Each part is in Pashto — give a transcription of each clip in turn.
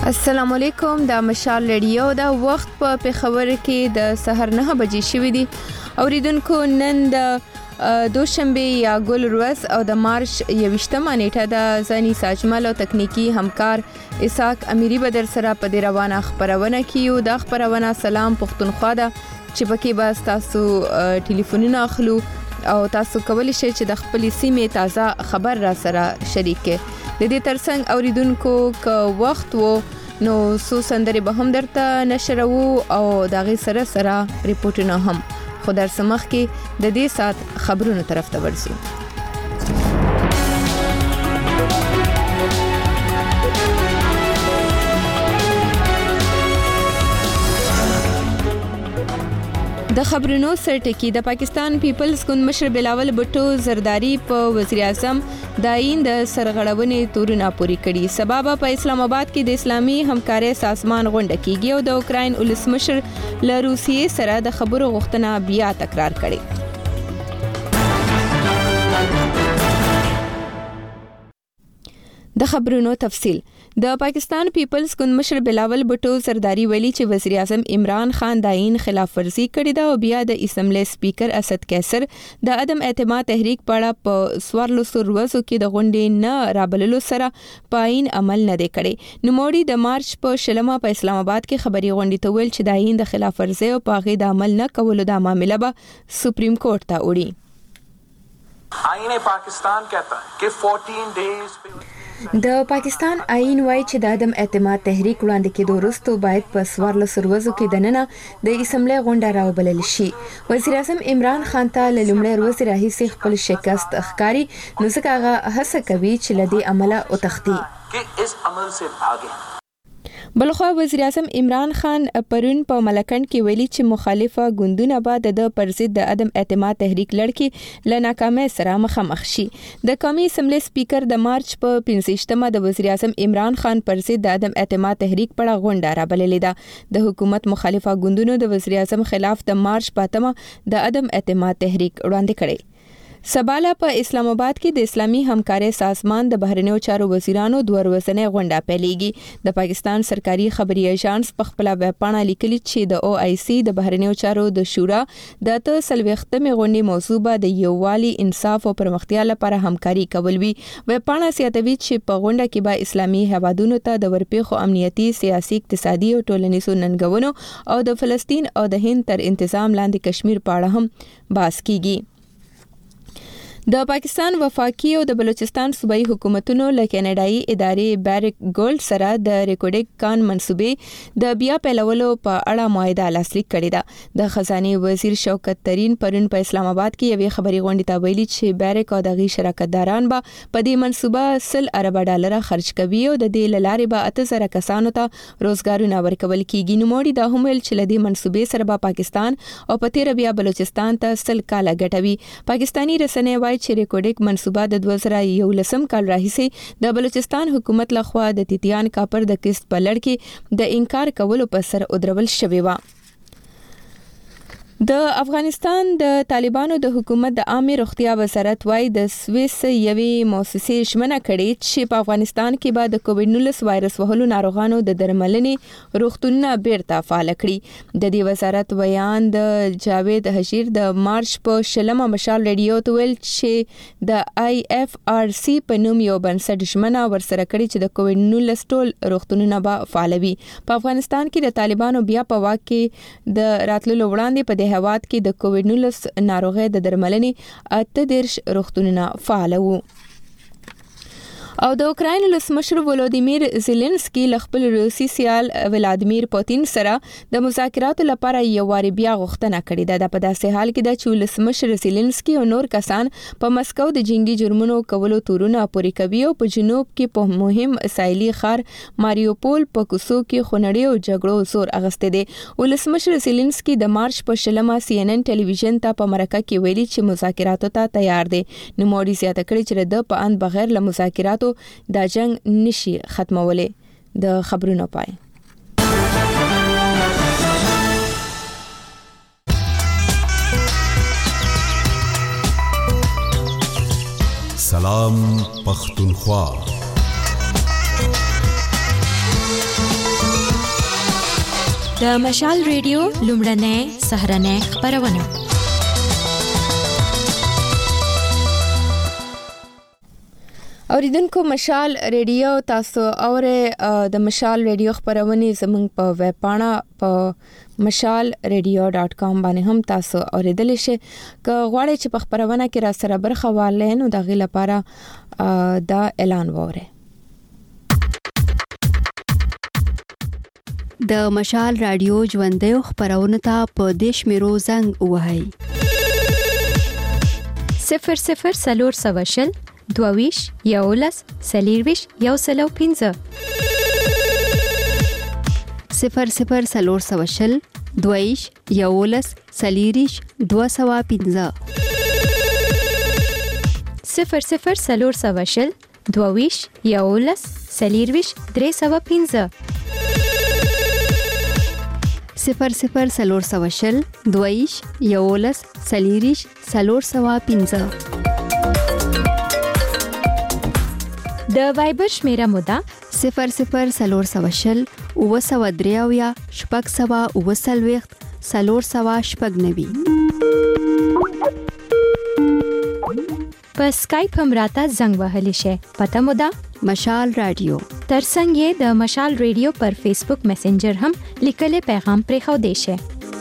السلام علیکم، د مشال رادیو د وخت په پیښور کې د سحر 9 بجې شوې دي. اوریدونکو نن د دوشنبه یا ګل ورځ او د مارچ 28مه نیټه د زنی ساجمل او تکنیکی همکار اسحاق امیری بدر سره په دې روانه خبرونه کیو. د خبرونه سلام پښتونخوا ده چې پکې به تاسو ټلیفونونه اخلو او تاسو کولی شئ چې د خپل سیمې تازه خبر را سره شریک کړئ. د دې ترڅنګ اوریدونکو که وخت وو نو سو سندري به هم درته نشرو او داغه سره ریپورتونه هم. خو در سمخ کې د دې سات خبرونو طرف ته ورسو. د خبرونو سرټکی د پاکستان پیپلز ګوند مشر بلاول بټو زرداری په وزیر اعظم داین د سرغړونې تورونه پوری کړي. سبب په اسلام آباد کې د اسلامي همکارۍ سازمان غونډه کیږي او د اوکراین ولسمشر له روسیې سره د خبرو غوښتنه بیا تکرار کړي. د خبرونو تفصیل. د پاکستان پیپلز ګوند مشر بلاول بټو زرداری ویلي چې وزیر اعظم عمران خان داین خلاف ورزي کړې ده او بیا د اسمبلی سپیکر اسد قیصر د عدم اعتماد تحریک په 1400 ورځو کې د غونډې نه رابللو سره پاین عمل نه دی کړی. نوموړي د مارچ په 16مه په اسلام آباد کې خبري غونډې ته ویل چې داین د خلاف ورزي او پاغې د عمل نه کولو د معاملې به سپریم کورټ ته وړي. آئین پاکستان کہتا ہے کہ 14 days د پاکستان آئین وایي چې د عدم اعتماد تحریک وړاندې کېدو وروسته باید په 1400 ورځو کې دننه د اسمبلی غونډه راوبلل شي. وزیر اعظم عمران خان ته له لومړۍ ورځې راهیسې خپل شکست ښکاري، نو ځکه هغه هڅه کوي چې له دې عمله وتښتي. کہ اس عمل سے بھاگے. بلخوا وزیر اعظم عمران خان پرون په ملکند کې ویلي چې مخالفه ګوندونه به د پر ضد د عدم اعتماد تحریک لړ له ناکامۍ سره مخامخ شي. د قومي اسمبلی سپیکر د مارچ په 15مه د وزیر اعظم عمران خان پر ضد د عدم اعتماد تحریک په اړه غونډه رابللې ده. د حکومت مخالفه ګوندونو د وزیر اعظم خلاف د مارچ 5مه د عدم اعتماد تحریک وړاندې کړی. سباله په اسلام آباد کې د اسلامي همکارۍ سازمان د بهرنیو چارو وزیرانو 2 ورځنۍ غونډه پیلېږي. د پاکستان سرکاري خبري ایجنس په خپل ویب پاڼه لیکلي چې د OIC د بهرنیو چارو د شورا د 30مې غونډې موضوع به د یووالي، انصاف او پرمختیا لپاره همکاري کول وي. ویب پاڼه زیاتوي چې په غونډه کې به اسلامي هیوادونو ته د ورپېښو امنیتي، سیاسي، اقتصادي او ټولنیزو ننګونو او د فلسطین او د هند تر انتظام لاندې کشمیر په اړه هم بحث کیږي. د پاکستان وفاقي او د بلوچستان صوبایي حکومتونو له کینیډایي ادارې بیرک ګولډ سره د ریکورډینګ کان منصوبې د بیا پیلولو په اړه معاهده لاسلیک کړې ده. د خزانه وزیر شوکت ترین پرون په اسلام آباد کې یوې خبري غونډې ته ویلي چې بیرک او دغه شراکتداران به په دې منصوبه $100 ارب خرج کوي او د دې لارې به 8000 کسانو ته روزګارونه ورکول کیږي. نوموړي دا هم ویل چې لدې منصوبې سره به پاکستان او په تیر بیا بلوچستان ته 100 کاله ګټوي. پاکستانی رسنۍ وايي چې ریکورډینګ منصوبه د 2011 کال راهیسې د بلوچستان حکومت لخوا د تیتیان کاپر د قسط په لړ کې د انکار کولو په سر ودرول شوی و. د افغانستان د طالبانو د حکومت د عامه روغتیا وزارت وايي د سویس یوې مؤسسې ژمنه کړې چې په افغانستان کې به د کووډ-19 وایرس وهلو ناروغانو د درملنې روغتونونه بیرته فعال کړي. د دې وزارت ویان د جاوید حشیر د مارچ په 16مه مشال رادیو ته ویل چې د IFRC په نوم یو بنسټ ژمنه ورسره کړي چې د کووډ-19 ټول روغتونونه به فعالوي. په افغانستان کې د طالبانو بیا په واک کې د راتللو وړاندې په هیواد کې د کووډ-19 ناروغۍ د درملنې 38 روغتونونه فعال وو. او د اوکراین ولسمشر ولودیمیر زيلنسکي له خپل روسي سیال ولادیمیر پوتین سره د مذاکراتو لپاره یو واری بیا غوښتنه کړې ده. په داسې حال کې چې ولسمشر زيلنسکي او نور کسان په مسکو د جنگي جرمونو کولو تورونه پوري کوي او په جنوب کې په مهم اسرائیلي ښار ماریوپول په کوسو کې خونړیو جګړو زور اغسته دي. ولسمشر زيلنسکي د مارچ په 16مه CNN ټلویزیون ته په مرکه کې ویلي چې مذاکراتو ته تیار دي. نو موري زیاته کړې چې د په ان بغیر له مذاکراتو دا جنگ نشي ختمولې. د خبرونو پای. سلام پختونخوا. د مشال ریډیو لومړنۍ سهرنۍ خبرونه. اوریدونکو مشال ریډیو تاسو اوره د مشال ریډیو خبرونه زموږ په ویب پاڼه په mashalradio.com باندې هم تاسو اوریدل شئ. که غواړئ چې په خبرونه کې را سره برخه والئ نو د غي لپاره دا اعلان وره. د مشال رادیو ژوندۍ خبرونه ته په دیش میرو زنګ وهاي 00 22 یولس سلیرویش یو سلو 15 00 22 یولس سلیریش 215 00 22 یولس سلیرویش 315 00 22 یولس سلیریش 315 د وایبر شمیره مودا 00 اوسودریاویا شپږ سوا اوسلويخت سلور سوا شپږ نوي. په سکایپ هم راته زنګ وهلی شي. پته مودا مشال رادیو. ترڅنګ یې د مشال ریډیو پر فیسبوک میسنجر هم لیکلي پیغام پرې خو دی شي.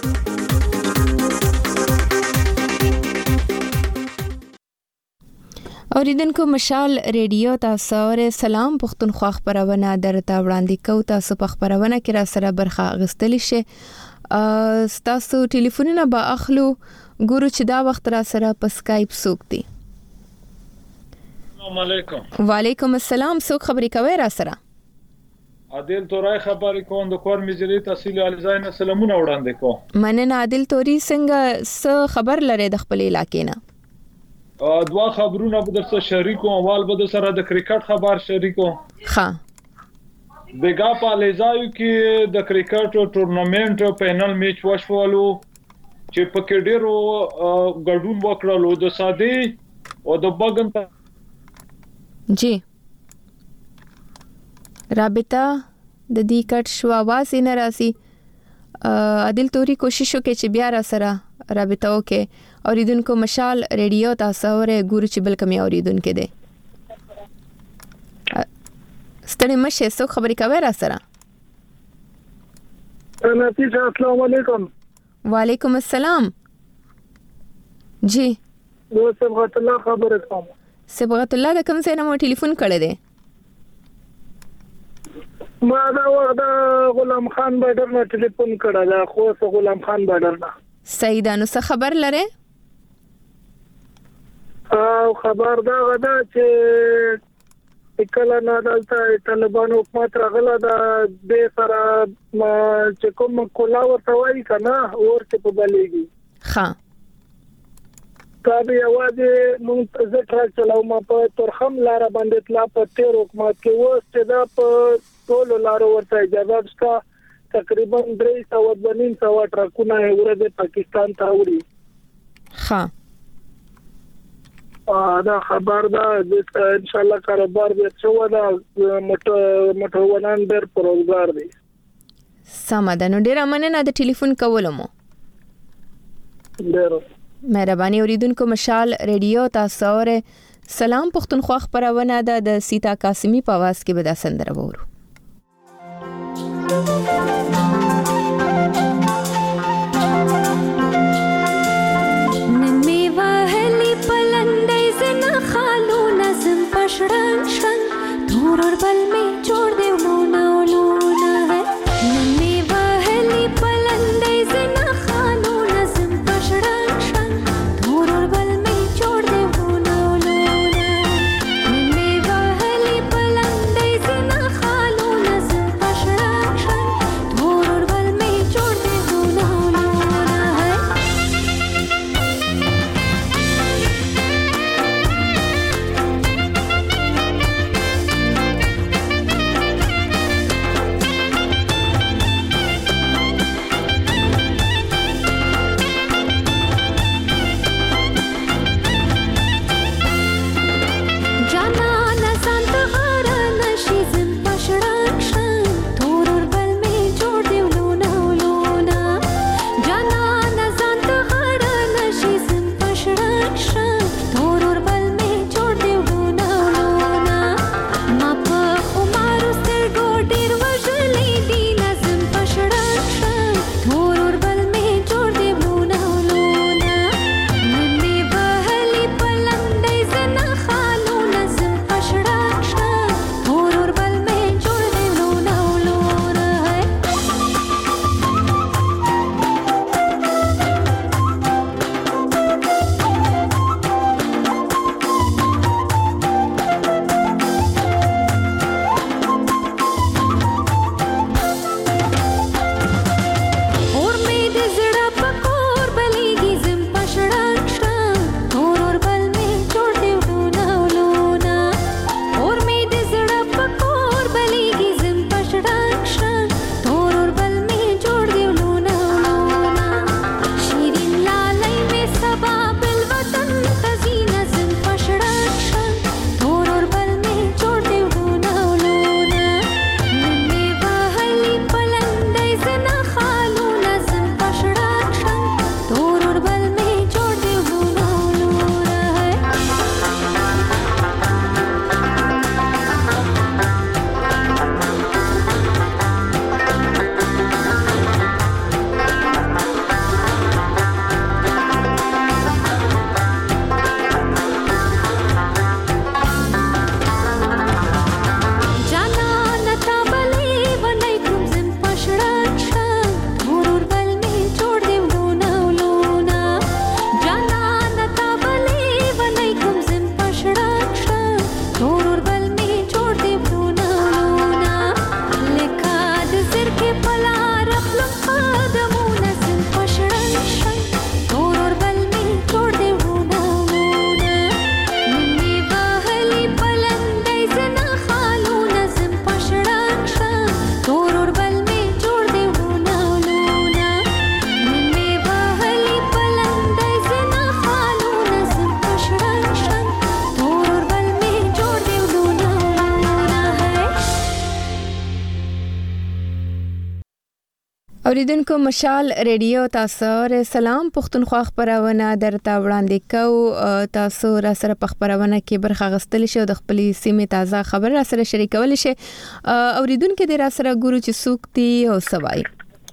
اوریدونکو مشال ریډیو تاسو سره سلام پښتونخوا خبرونه درته وړاندې کوو. تاسو په خبرونه کې را سره برخه اخیستل شئ. تاسو ټلیفونونه به اخلو. ګورو چې دا وخت را سره په سکایپ سوکتي. السلام علیکم. وعلیکم السلام. څوک خبرې کوي را سره؟ عادل تورای خبرې کوم د کور مجری تحصیل الزاین سلامونه وړاندې کوم. مننه عادل توري. څنګه څه خبر لري د خپل علاقې نه؟ دوا خبرونه به درسره شریکو. اول به سره د کرکټ خبر شریکو. ها بیګا په لیزایو کې د کرکټ ټورنمنت فائنل میچ وشولو چې په کې ډیرو ګډون وکړلو د سادي او د بغن جی رابطه د دې کټ شو आवाज نه راسي. عادل توري کوشش وکړي چې بیا را سره رابطه وکړي. اوریدونکو مشال ریډیو تاسو اوره ګورو چې بل کمی اوریدونکو دي. ستړي مشه څو خبرې کوي را سره؟ نتیجه السلام علیکم. وعلیکم السلام. جی زه صبغت الله خبرې کوم. صبغت الله د کوم ځای نه مو ټلیفون کړی دی؟ ما دا وخت غلام خان بادر نه ټلیفون کړل. خو غلام خان بادر نه. سیدا نو څه خبر لره؟ او خبر دا غدا چې کله نه دلته طالبان حکومت راغله د سره چې کوم کولا ورته وایي کنه ورته په بلېږي. ها دا به یوازې مونږ زه ټرک چلاوم په ترخم لار باندې تلا په تیر حکومت کې وسته دا په ټول لارو ورته اجازه شته. تقریبا 300 ټرکونه ورته پاکستان ته وړي. ها دا خبر دا ان شاء الله کاروبار به څو دا موټرونان ډېر پروزګار دي. سمه ده. نو ډېر مننه د ټلیفون کولو مو. ډېر مهرباني. اوریدونکو مشال ریډیو تاسو اوره سلام پښتونخوا خبرونه ده د سیتا قاسمی په आवाज کې به دا سندره وورو. شړن شړن تور اور بل می جوړ دیو لونه لونه نن می وهلی پلندې زنا خالو نظم پشړن شړن تور اور بل می جوړ دیو لونه لونه نن می وهلی پلندې زنا خالو اوریدونکو مشال ریډیو تاسو سره سلام پښتونخوا خبرونه درته وړاندې کوو. تاسو را سره په خبرونه کې برخه غستل شي او د خپل سیمې تازه خبر را سره شریکول شي. اوریدونکو د را سره ګورو چې څوک دی او سوای.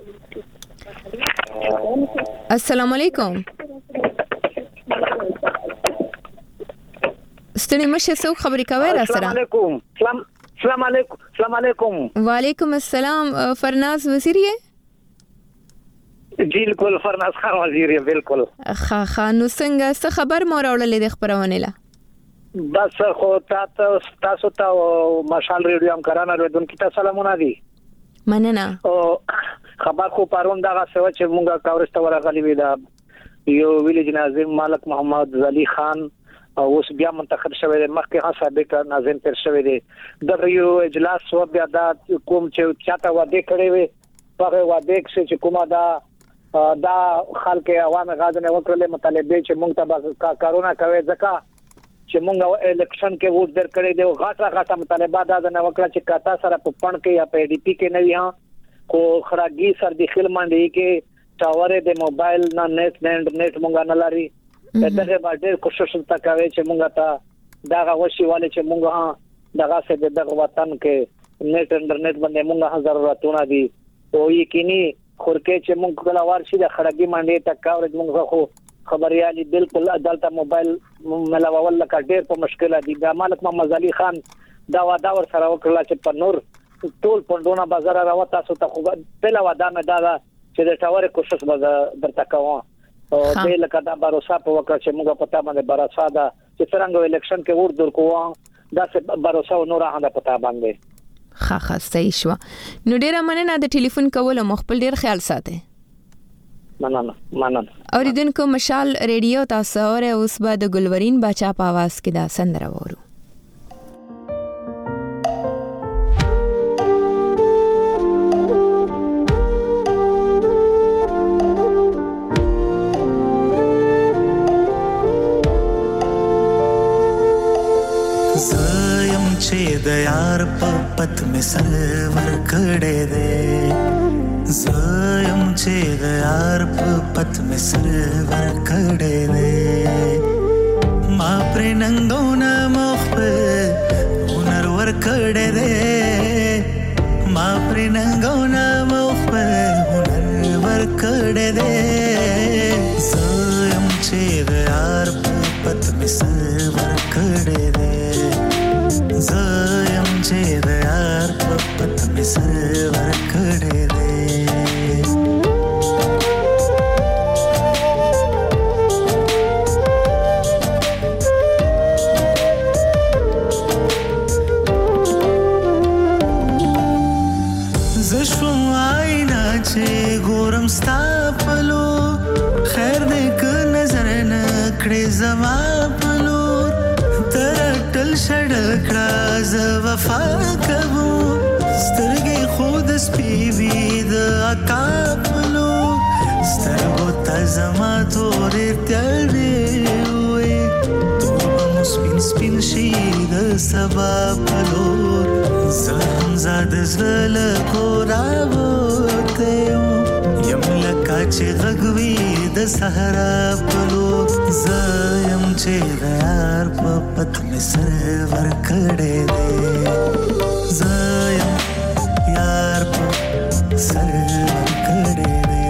السلام علیکم. ستړي مشه څوک خبرې کوي را سره؟ السلام علیکم. وعلیکم السلام. فرناز وزیر یې؟ بالکل فرناز خان وزیر یې بالکل. نو څنګه څه خبر مو راوړلې د خبرونه له؟ بس خو تاسو ته مشال ریډیو هم کرانه ورودونکو ته سلامونه دي. مننه. او خبر خو پرون دا څه و چې مونږه کاورسته ورغلی وی دا یو ویلیج ناظم ملک محمد زلی خان او اوس بیا منتخب شوی دی. مخکې ها سابق ناظم تر شوی دی. د یو اجلاس و بیا دا کوم چې چاته وعده کړی وي هغه وعده چې کومه دا خلک عوام غاځنه وکړل مطالبه چې مونږ ته کارونا کوي ځکه چې مونږ الیکشن کې ووټ در کړی دی. غاټه مطالبه دا نه وکړه چې کاتا سره په پڼ کې یا په ډي پی کې نه وي ها کو خراګي سر د خل منډي کې ټاور د موبایل نه نت مونږ نه لري. دغه باندې کوشش وکړو چې مونږ ته دا غوښي والے چې مونږ ها دغه څه د وطن کې نت انټرنیټ باندې مونږه ضرورتونه دي او یقیني خورکه چې مونږ کله ورشي د خړګي باندې تکاورج مونږ خو خبريالي بالکل عدالت موبایل ملوول لکه ډېر په مشکله دي. د ملک محمد علي خان دا وعده ور سره وکړه چې په نور ټول پندونه بازار راوته تاسو ته خو بل وعده مې دا چې د ټاور کوشش درته کوم او د لکه دا باور په وکړه چې موږ پتا باندې براسا دا چې څنګه الیکشن کې ور در کوو دا څه باور نور هغه پتا باندې صحیح شو. نو ډیره مننه د ټلیفون کول او خپل ډیر خیال ساتئ. مننه. اوریدونکو مشال ریډیو تاسو سره اوس به د ګلورین بچا په आवाज کې دا سندره وورو. زایم چې د یار په پت می سرور کړه دې زایم چې د یار په پت می سرور کړه دې ما پر ننګونه مخ په هنر ور کړه دې ما پر ننګونه مخ په هنر ور کړه دې زایم چې د یار په پت می سرور کړه دې زایم چې د یار په پت می سرور کړه دې زشم آینا چې ګورم ستا پلو خیر دې ک نظر نه کړې زما پلو ترټل شړکړه ز وفا کوو سترګې خود سپیوي د اکا پلو سترګو ته زما تورې تلې وې تو سپین شي د سبا پلو زم زاد زل کورا وته یم لکه چې غږوي د صحرا پلو زم چې غیار په پت می سرور کړه دې زم یار په سرور کړه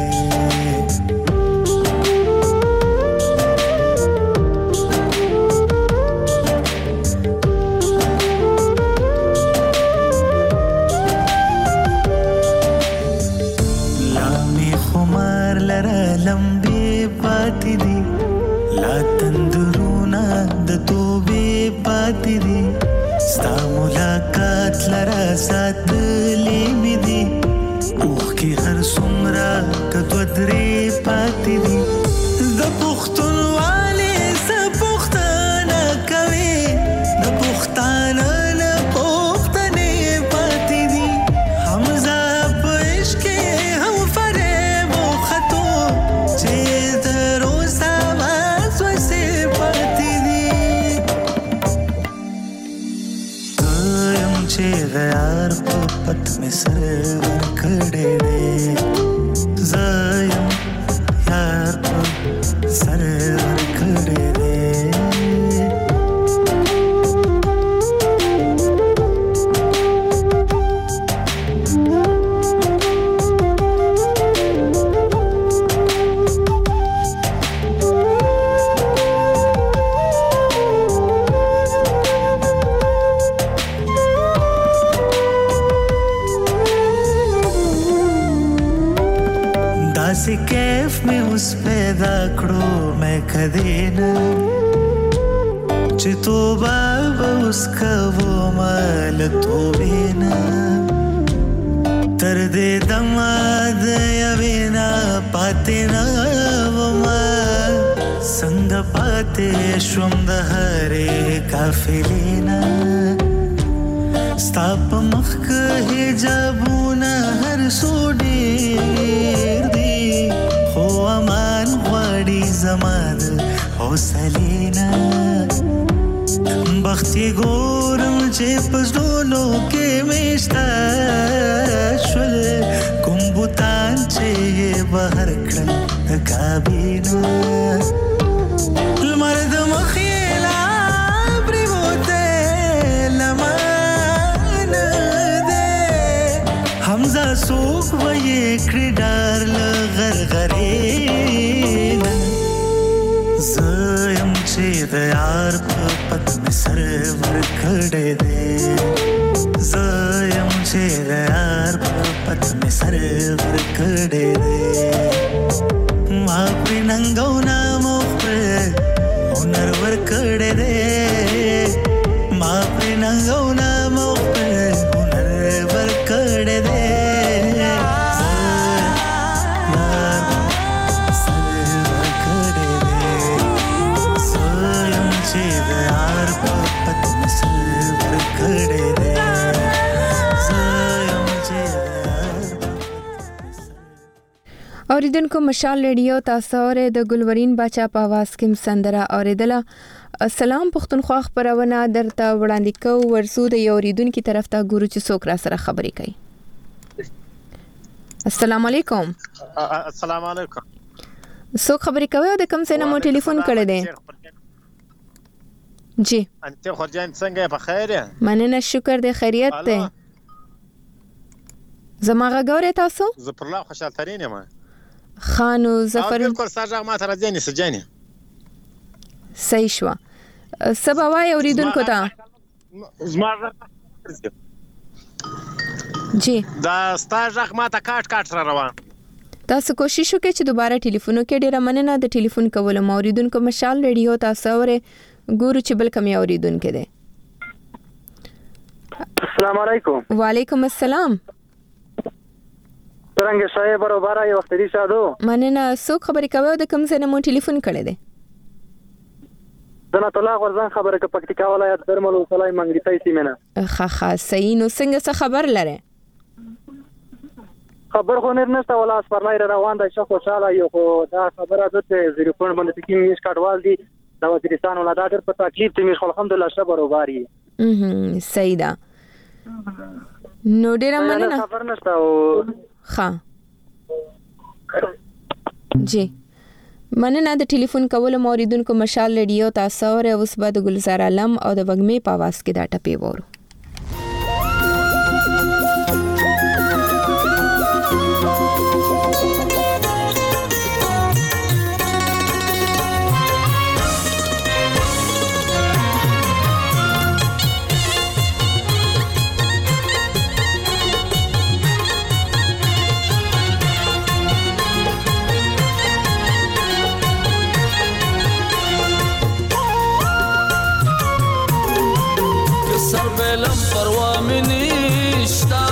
لمبي پاتې دي لا تندرونا د توبې پاتې دي ستا ملاقات لرا ساتلې مې دي اوخ کې هر څومره کدو درې پاتې دي د پښتونوالي څه پښتانه کوي د پښتانه نه پښتنې پاتې دي حمزه په عشق کې هم فریب وختو چې غیار په پت می سرور کړه دې سر ورکړې دې داسې کیف مې اوس پیدا کړو مې کدی نه چې توبه به اوس کوم له توبې نه تر دې دمه د یوې نه پاتې نه ومه څنګه پاتې شوم د هرې قافلې نه ستا په مخ کې حجابونه هر څو ډېر دي خو امان غواړي زما د حوصلې نه بخت یې ګورم چې په زړونو کې مې شته شول کوم بوتان چې یې بهر کړل د کعبې نه لمر د مخ یې لا پرېوتی لمانه دی حمزه څوک به یې کړي ډار له غرغرې نه زه یم چې د یار په پت مې سر ورکړی دی زه یم چې د یار په پت مې سر ورکړی دی ما پرې ننګونه مخ پرې هنر ورکړی دی ما پرې ننګونه مخ پرې هنر ورکړی دی اوریدونکو مشال ریډیو تاسو اورئ د ګلورین باچا په आवाज کې سندره اوریدله. سلام پښتونخوا خبرونه درته وړاندې کوو ورسو د یو اوریدونکو طرف ته ګورو چې څوک را سره خبرې کوي. السلام علیکم. السلام علیکم. څوک خبرې کوي او د کوم ځای نه مو ټلیفون کړی دی؟ جی انت خورجان څنګه په خیر یې؟ مننه شکر دی خیریت دی. زما غږ تاسو؟ ظفر الله خوشحال ترین یم. خانو ظفر بالکل ساجا ما ته راځي سجاني صحیح شو. سبا وای اوریدونکو ته زما جی دا ساجا ما ته کاټ را روان. تاسو کوشش وکړئ چې دوباره ټلیفون وکړئ. ډیره مننه د ټلیفون کولو. اوریدونکو مشال ریډیو تاسو اورئ ګورو چې بل کوم اوریدونکو دی. السلام علیکم. وعلیکم السلام. څنګه صاحب برابر یو وخت دي ساده مننه. څوک خبرې کوي د کوم ځای نه مو ټلیفون کړی دی؟ زنه طلاق ورزان خبره ک پکتیکا ولایت درمل وصلای منګریتای سیمنه. خا صحیح. نو څنګه څه خبر لره؟ خبر خو نه نشته ولا سپرلای روان دی شخو خوشاله یو خو دا خبره ده چې زیرفون باندې کې میش کاټوال دي د وزیرستان ولادت په تکلیف ته میش الحمدلله شب برابر یې. صحیح ده. نو ډیره مننه. خبر نشته او ها جی مننه د ټلیفون کولو. اوریدونکو مشال ریډیو تاسو اورئ. اوس به د ګلزار عالم او د وږمې په आवाज کې دا ټپې وورو. سربلم پروا منیشتا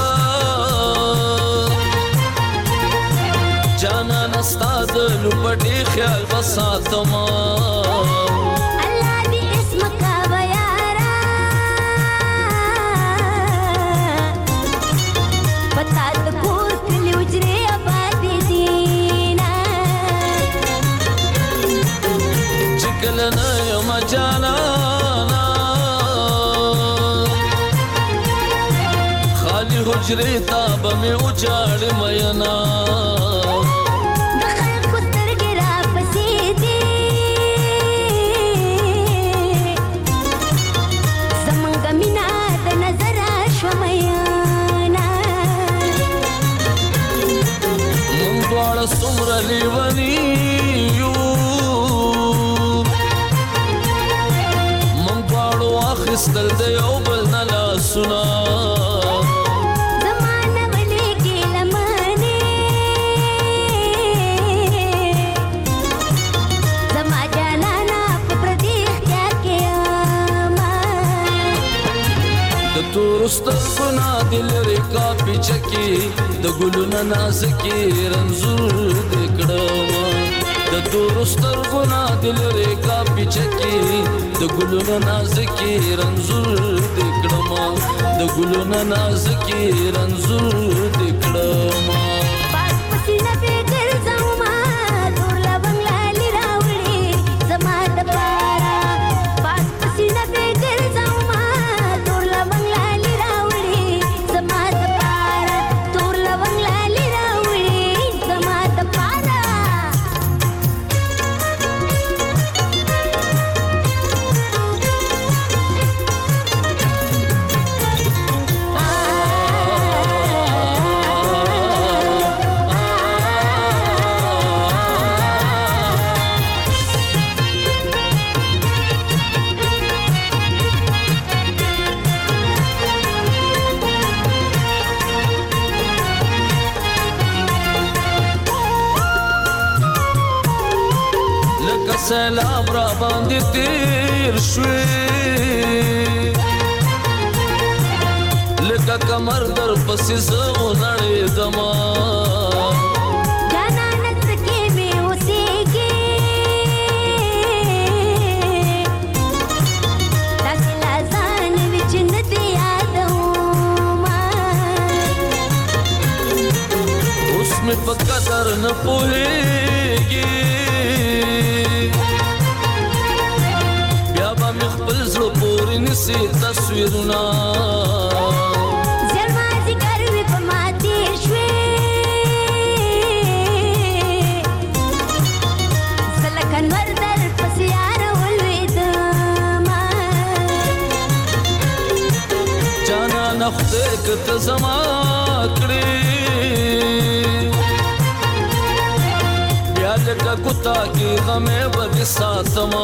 جانا نستاد لپٹی خیال بساتما اللہ دی اسم کا بیارا بتا دکور کلی اجرے آبادی دینا چکلنا یوم جانا حجری تاب میں اجاڑ مینا دخل کتر گرا پسی دی سمره لیونی یو مونږ دواړو اخیستل د یو بل نه لاسونه تور سترګونه د لرې کاپي چکې د ګلونه نازکې رنځور دې کړمه د تور سترګونه د لرې کاپي چکې د ګلونه نازکې رنځور دې کړمه د ګلونه نازکې رنځور دې کړمه سلام را باندې تیر شوې لکه کمر در پسې زه ونړېدمه جانانه څه کې مې اوسېږې داسې لا ځان وي چې نه دې یادومه اوس مې په قدر نه پوهېږي نسی تصویرونه زما ذکر وی په ما تیر شوې زلکه نور در پسې یار ولوېدمه جانانه خدای که ته زما کړې بیا لکه کوتا کې غمې به دې ساتمه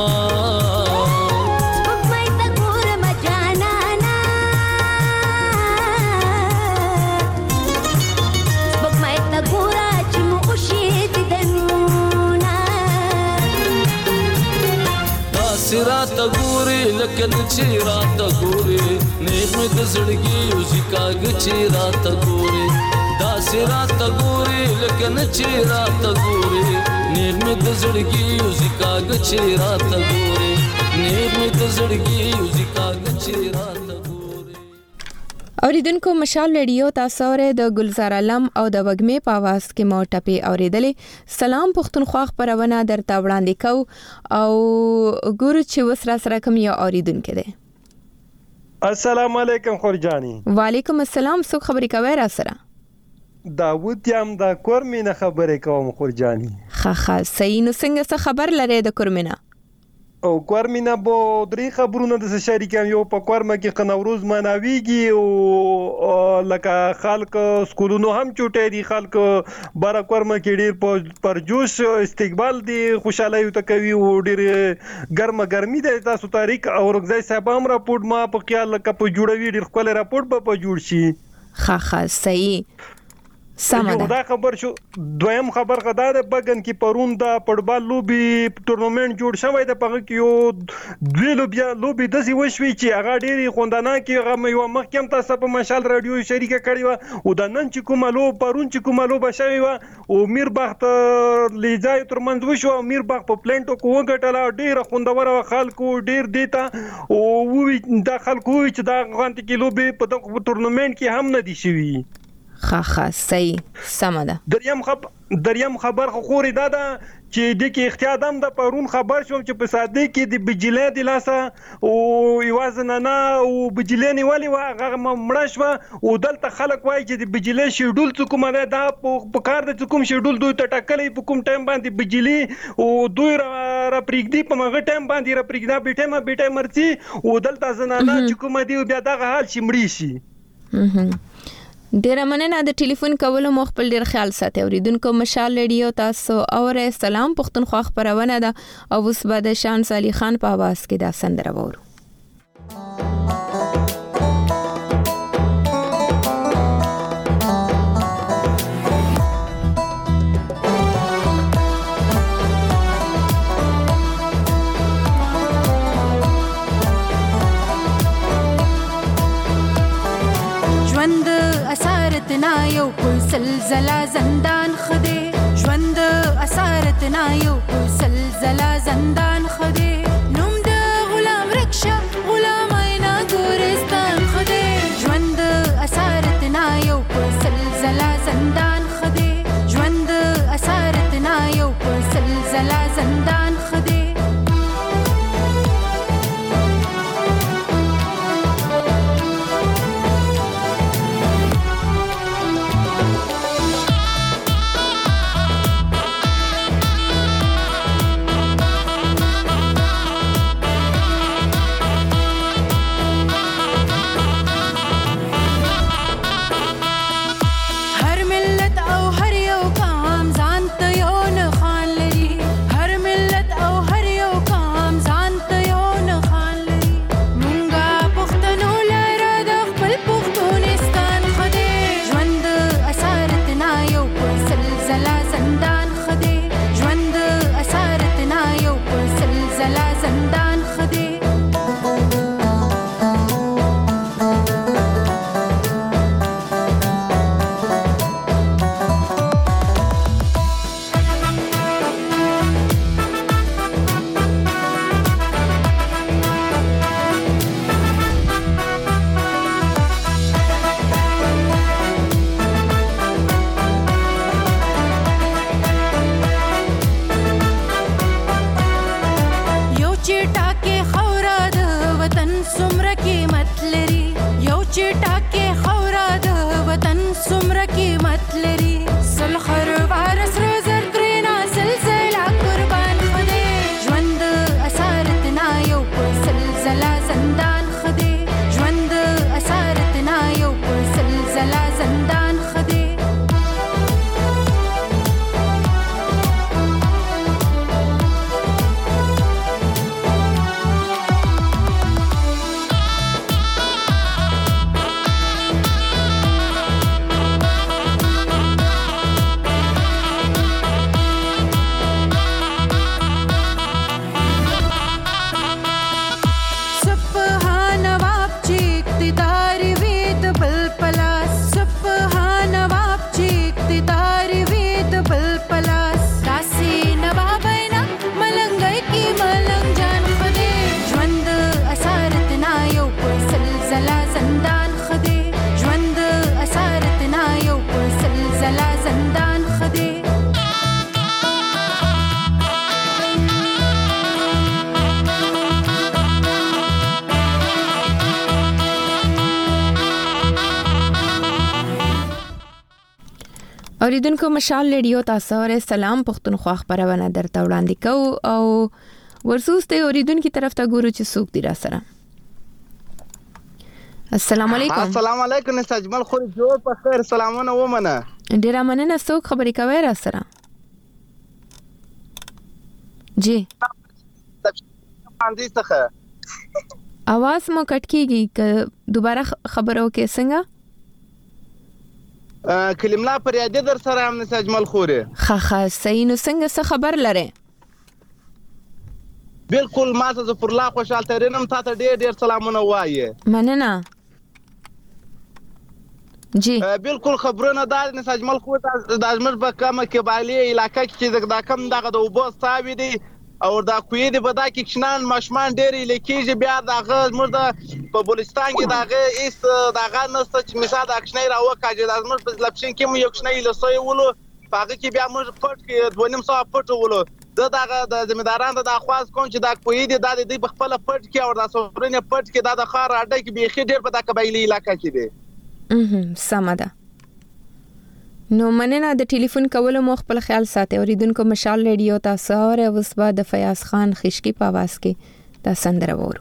راته ګوري لکه چې راته ګوري نیک مې د زړګي اوسې کاږ چې راته ګوري داسې راته ګوري لکه چې راته ګوري نیک مې د زړګي اوسې کاږ چې راته ګوري نیک مې د زړګي اوسې کاږ چې راته ګوري اوریدونکو مشال ریډیو تاسو ره د گلزار علم او د وګمې په आवाज کې مو ټپي اوریدلې سلام پښتونخوا خبرونه درته وړاندې کو او ګورو چې وسره سره کوم یو اوریدونکو دی السلام علیکم خورجانی وعلیکم السلام څو خبرې کوي را سره داوود یم د کورمینه خبرې کوم خورجانی خه صحیح نو څنګه خبر لري د کورمینه او کورمینه بو درې خبرونه د شریکم یو په کورمه کې قنوروز مناویږي او لکه خلک سکولونو هم چټي دي خلک بار کورمه کې ډیر پر جوش استقبال دي خوشاله یو تکوي او ډیر ګرمي ده تاسو تاریخ او رغزای صاحب هم راپورټ ما په خیال لکه په جوړوي ډیر خپل راپورټ به جوړ شي خه صحیح سمه دا خبر شو دویم خبر غدا د بګن کې پرون دا فوټبال لوبي ټورنمنت جوړ شوی د پغه کې یو دوی لوبي د سی وشوي چې هغه ډېری خوندانه کې هغه یو محکم تاسو په مشال رادیو شریکه کړی و او د نن چې کومه لوب پرون چې کومه لوب شوی و او میربخت لیزای ترمنځ وشو او میربخت په پلانټو کو وګټله ډېر خوندور خلکو ډېر دیتا او دا خلکو چې دا غونډه کې لوبي په ټورنمنت کې هم نه دي شوی خه صحیح سمه ده دریم خبر خوري دا چې د کې احتیاط هم د پرون خبر شوم چې په ساده کې د بجلی د لاسه او یوازنه نه او بجلی نیولې و هغه مړ شو او دلته خلک وایي چې د بجلی شیډول څه کومه ده دا په کار د کوم شیډول دوی ته ټاکلې په کوم ټایم باندې بجلی او دوی را پریږدي په مغه ټایم باندې را پریږدا بیٹه مرتي او دلته زنانه چې کومه دی بیا دغه حال شي مړی شي ډیره مننه د ټلیفون کولو مو خپل ډیر خیال ساتي. اوریدونکو مشال ریډیو تاسو اوره سلام پښتونخوا خبرونه ده او اوس به د شان علي خان په आवाज کې دا سندره وورو. اسارتنا یو کل سلزلا زندان خده ژوند اسارتنا یو کل سلزلا زندان خده نوم د غلام رکشه غلام اینا ګورستان خده ژوند اسارتنا یو کل سلزلا زندان خده ژوند اسارتنا یو کل سلزلا زندان خده اوریدونکو مشال ریډیو تاسو سره سلام پښتونخوا خبرونه درته وړاندې کوو او ورسوس ته اوریدونکو طرف ته ګورو چې څوک دی را سره. السلام علیکم. السلام علیکم سجمل خو جوړ په خیر سلامونه ومنه. ډیر مننه. څوک خبرې کوي را سره؟ جی باندې څخه आवाज مو کټ کیږي که دوباره خبرو کې څنګه کلملا پر یاد در سره هم سجمل خوره خا صحیح نو څنګه څه خبر لره بالکل ما ته پر لا خوشاله ترینم تاسو ډیر سلامونه وایي مننه جی بالکل خبرونه دا سجمل خو د ازمر په کومه قبایلی علاقې کې دا کم دغه د وبو صاحب دي او دا کوی دی په دا کې کښنان مشمان ډېری لیکيږي بیا دغه زموږ د په بولستان کې دغه ایست دغه نست چې مثال د کښنې راوکاږي د زموږ په لپشن کې مو یو کښنې لسوي ولو هغه کې بیا موږ پټ کې 2.5 ساعت پټ ولو دغه د ځمېدارانو د اخواز کوم چې دا کوی دی د دې په خپل پټ کې او د سورنه پټ کې د خار اډه کې بيخي ډېر په دا قبایلی علاقې کې دی سماده نو مننه د ټلیفون کولو مو خپل خیال ساتي اوریدونکو مشال ریډیو تاسو اور اوس بعد د فیاض خان خشکی په आवाज کې دا سندره وورو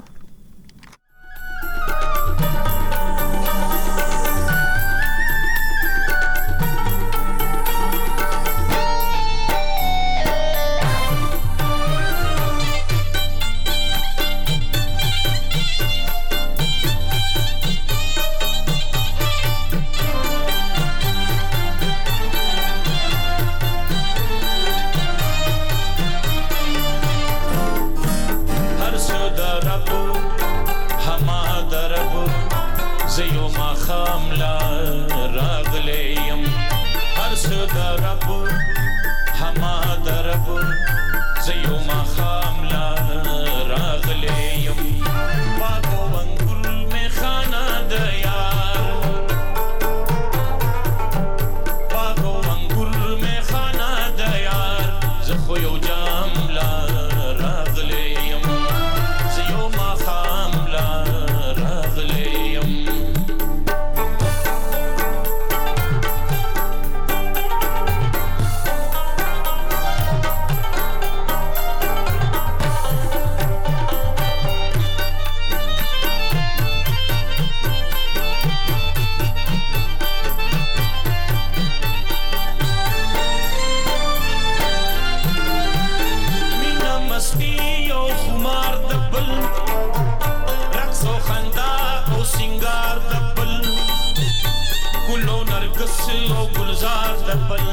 بل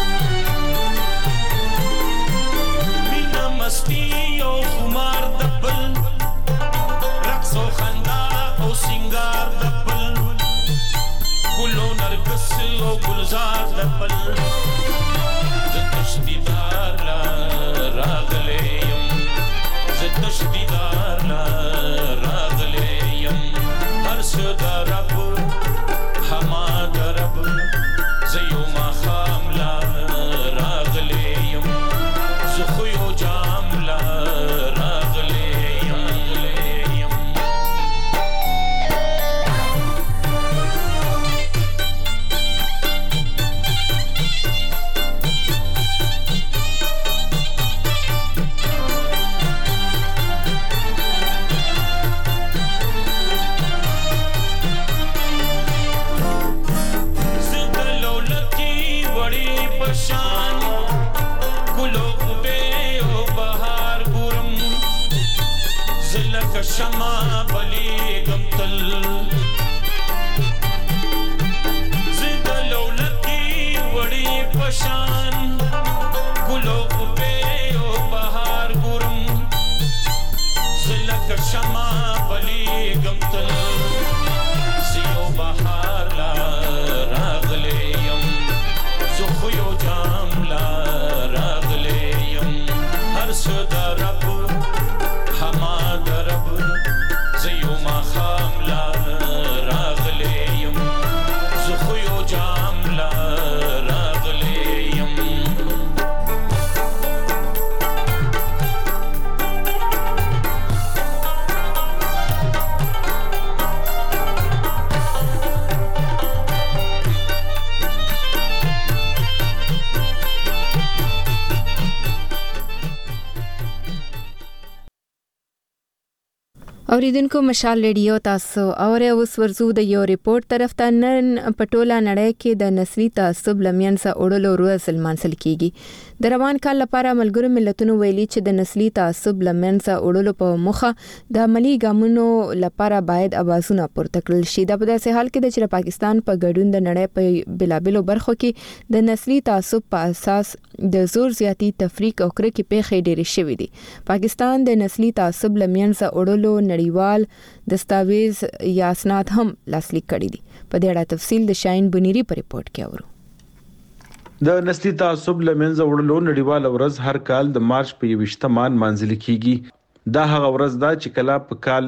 مینا مستی او خمار د بل رقص او خندا او سنگار د بل ګلو نرګس او ګلزار د بل د تشدیدار لا راغلی یم ز تشدیدار لا راغلی یم هر څه د رب حما د رب زه یو ماښام لا راغلی یم زه خو یو جام لا راغلی یم شان ګلو به او بهار ګورم زلک شمع بلی گمتل زد لولکی وړي پشان ګلو به او بهار ګورم زلک شمع بلی گمتل زیو بهار لا راغلی یم زه خو یو جام لا راغلی یم هر څه د رب حما د رب زه یو ماښام لا راغلی یم زه خو یو جام لا راغلی یم اوریدونکو مشال ریډیو تاسو اور اوس ورزو د یو ریپورت طرف ته نن پټولا نړۍ کې د نسلی تعصب لمین سره اورلو ورځ منسل کیږي د روان کال لپاره ملګرو ملتونو ویلي چې د نسلی تعصب لمین سره اورلو په مخه د عملی ګامونو لپاره باید اوازونه پورته کړل شي د په داسې حال کې د پاکستان په ګډون د نړۍ په بلابلو برخو کې د نسلی تعصب په اساس د زور زیاتی تفریق او کرکې پیښې ډېرې شوې دي پاکستان د نسلی تعصب لمین سره اورلو نړیوال دستاویز یا اسناد هم لاسلیک کړي دي په دې اړه تفصیل د شاین بنيري په ریپورت کې اورو د نسلی تعصب لمنځه وړلو نړیوال ورځ هر کال د مارچ په 28 منځل کیږي دا هغه ورځ دا چې کله په کال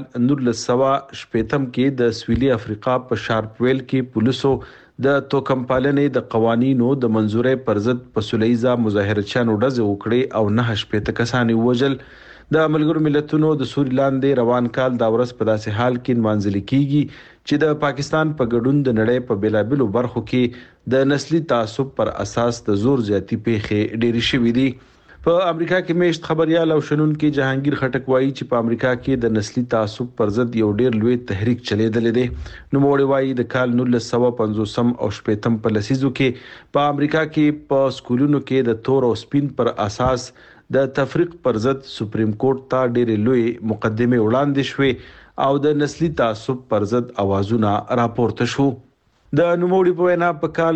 1980 کې د سویلي افریقا په شارپویل کې پولیسو د توکم پالنې د قوانینو د منزورې پر ضد په سولېزا مظاهرچیانو ډزې وکړې او 9 کسان وژل د ملګرو ملتونو د سوري لاندې روان کال دا ورځ په داسې حال کې منځل کیږي چې د پاکستان په ګډون د نړۍ په بیلابلو برخو کې د نسلی تعصب پر اساس د زور زیاتی پیښې ډېرې شوې دي په امریکا کې میشت خبريال او شنونکو جهانگیر خټک وایي چې په امریکا کې د نسلی تعصب پر ضد یو ډېر لوی تحریک چلیدل دي نو موږ وایي د کال 1950 او 60 په لسیزو کې په امریکا کې په سکولونو کې د تور او سپین پر اساس د تفریق پر ضد سپریم کورټ ته ډېرې لوی مقدمه وړاندې شوې او د نسلی تعصب پر ضد اوازونه راپورته شو د نوموړي په وینا په کال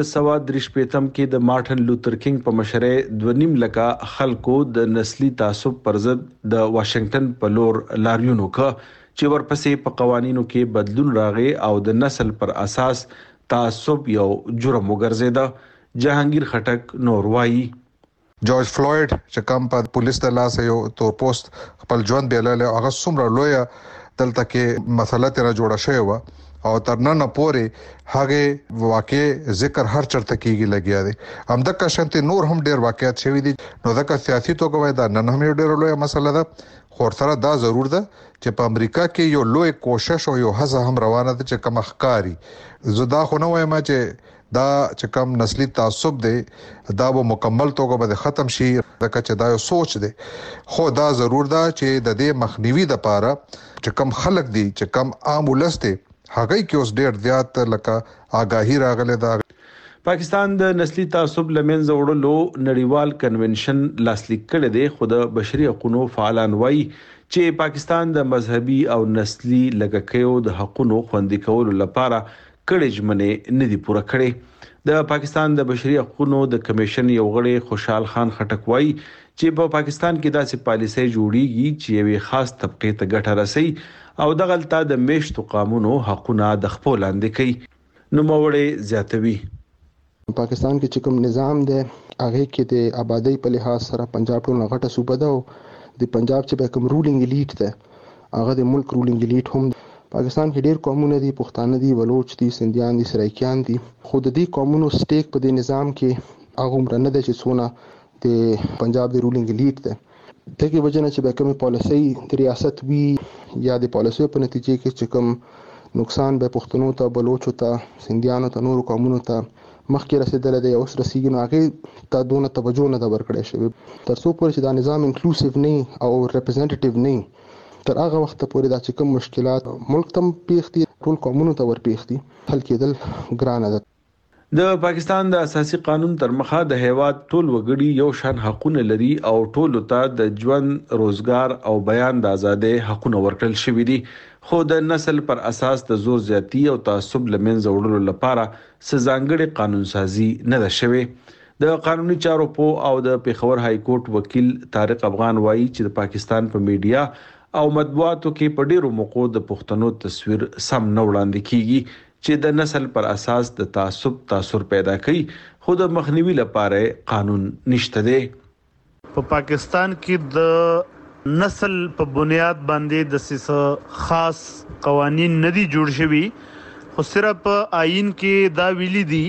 1963 کې د مارټن لوتر کینګ په مشرۍ 2.5 لک خلکو د نسلی تعصب پر ضد د واشنگټن په لور لاریون وکړ چې ورپسې په قوانینو کې بدلون راغی او د نسل پر اساس تعصب یو جرم وګرځیدا جهانگیر خټک نور وایي جورج فلوید چې کوم په پولیس د لاس یو تور پوسټ خپل ژوند بیلاله هغه څومره لوی دلته کې مسله تر جوړه شوی و او تر نن پورې هغه واقع ذکر هر چرته کیږي لګیا دي همدغه شانتي نور هم ډیر واقعیت شوی دي نو دغه سیاسي توګه وای دا نن هم ډیر لوی مسله ده خو سره دا ضرور ده چې په امریکا کې یو لوی کوشش او یو هڅه هم روانه ده چې کوم ښکاری زدا خو نه وایم چې دا چې کوم نسلی تعصب دی دا به مکمل توګه به ختم شي دغه چې دا یو سوچ دی خو دا ضرور ده چې د دې مخنیوي د پاره چې کوم خلک دي چې کوم عام ولس دي هغه کې اوس ډیر زیات لکه آگاهی راغله ده پاکستان د نسلی تعصب لمنځه وړلو نړیوال کنونشن لاسلیک کړی دی خو د بشري حقوقو فعالان وایي چې پاکستان د مذهبي او نسلی لګکیو د حقوقو خوندي کولو لپاره کړي ژمنې نه دي پوره کړي د پاکستان د بشري حقوقو د کمیشن یو غړي خوشحال خان خټک وایي چې په پاکستان کې داسې پالیسي جوړیږي چې یوې خاص طبقه ته ګټه رسي او د غلطه د میشتو قانونو حقونه د خپل لاندې کوي نو موړې زیاتوي پاکستان کې چې کوم نظام دی هغه کې د آبادی په لحاظ سره پنجاب ټول غټه صوبه ده او د پنجاب چې کوم رولینګ الیټ ده هغه د ملک رولینګ الیټ هم پاکستان کې ډېر قومونه دي پښتانه دي بلوچ دي سندیان دي سرایکیان دي خو د دې قومونو سټیک په دې نظام کې هغه عمر نه ده چې څونه د پنجاب د رولینګ الیټ ده دغه وجنه چې کومه پالیسي د ریاست وی یا د پالیسي په نتیجه کې چې کوم نقصان به پښتنو ته بلوچو ته سندیانو ته نورو قومونو ته مخکې رسیدل دی اوس رسیدي نو هغه ته دونه توجه نه ورکړی شوی تر څو پورې چې دا نظام انکلوسیو نه او ریپرزنټیټیو نه تر هغه وخت پورې دا چې کوم مشکلات ملک تم پیښتي ټول قومونو ته ور پیښتي حل کېدل ګرانه ده د پاکستان د اساسي قانون تر مخه د هیواد ټول وګړي یو شان حقونه لري او ټول ته د ژوند روزګار او بیان د ازادۍ حقونه ورکړل شوي دي خو د نسل پر اساس د زور زیاتی او تعصب لمنځه وړلو لپاره ځانګړي قانون سازي نه ده شوې د قانوني چارو په او د پیښور های کورټ وکیل طارق افغان وایي چې د پاکستان په میډیا او مطبوعاتو کې په ډیرو موقعو د پښتنو تصویر سم نه وړاندې کیږي چې د نسل پر اساس د تعصب تاثر پیدا کوي خو د مخنیوي لپاره قانون نشته دی په پاکستان کې د نسل په بنیاد باندې د سیاسي خاص قوانين ندي جوړ شوي خو صرف آئین کې دا ویلي دي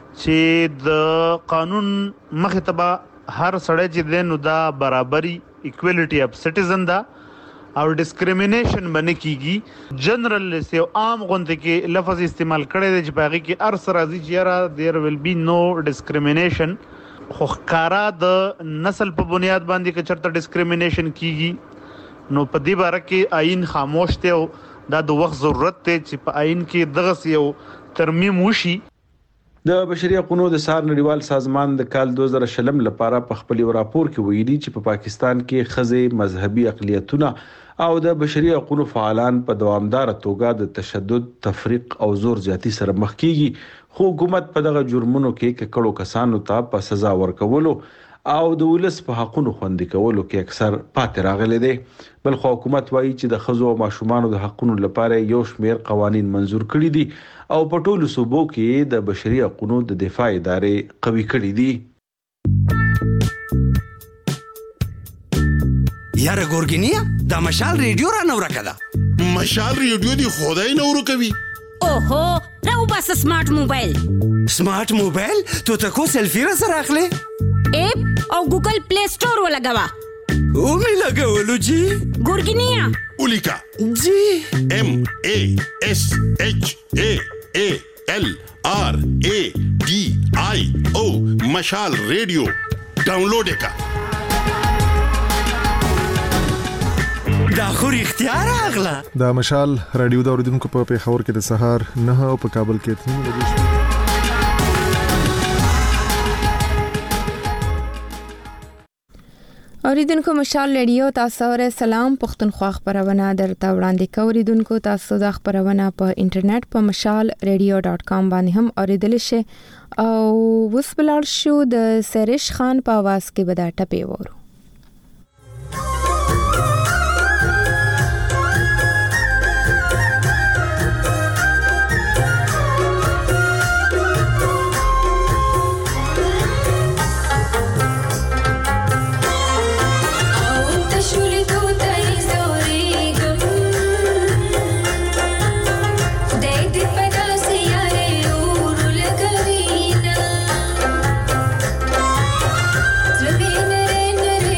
چې د قانون مخه تبا هر سړی چې دینو دا برابرۍ ایکوالټي اف سټیزن دا او ډیسکریمینیشن باندې کیږي جنرال سیو عام غونډه کې لفظ استعمال کړي دي چې پاږي کې ارس راځي چې را دیر ویل بی نو ډیسکریمینیشن خو ښکارا د نسل په بنیاد باندې کې چرته ډیسکریمینیشن کیږي نو په دې باره کې آئین خاموش ته او دا د وخت ضرورت ته چې په آئین کې دغه یو ترمیم وشي د بشري حقوقو د سار نړیوال سازمان د کال 2020 لپاره په خپل راپور کې ویلي چې په پاکستان کې خزې مذهبي اقلیتونه او د بشري حقوقو فعالان په دوامدار توګه د تشدد تفریق او زور زیاتی سره مخ کیږي خو حکومت په دغه جرمونو کې کړو کسانو ته په سزا ورکولو او د ولس په حقوقو خوندي کولو کې اکثر پاتې راغلي دي بل خو حکومت وایي چې د خزو او ماشومان د حقوقو لپاره یو شمېر قوانين منزور کړي دي او په ټولو صوبو کې د بشري حقوقو د دفاع ادارې قوي کړي دي یاره ګورګینیا د مشال ریډیو را نور کړه مشال ریډیو دی خدای نور کوي اوهو راو بس سمارټ موبایل تو تکو سیلفی را سره اخلي اپ او ګوګل پلی سٹور ولګوا او می لګولو جی ګورګینیا اولیکا جی MASHALRADIO مشال ریډیو ډاونلوډ وکړه دا خو اختیار اغلا دا مشال رادیو دا اوریدونکو په پیښور کې د سهار 9 او په کابل کې 3 بجې اوریدونکو مشال رادیو تاسو سره سلام پښتونخوا خبرونه درته وړاندې کوي اوریدونکو تاسو د خبرونه په انټرنیټ په mashalradio.com باندې هم اوریدل شي او وسبلار شو د سریش خان په आवाज کې به دا ټپي وورو Nare